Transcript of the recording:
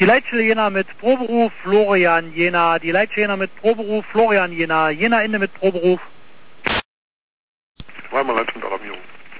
Die Leitstelle Jena mit Proberuf, Florian Jena. Die Leitstelle Jena mit Proberuf, Florian Jena. Jena Ende mit Proberuf. Zweimal Leitung mit Alarmierung.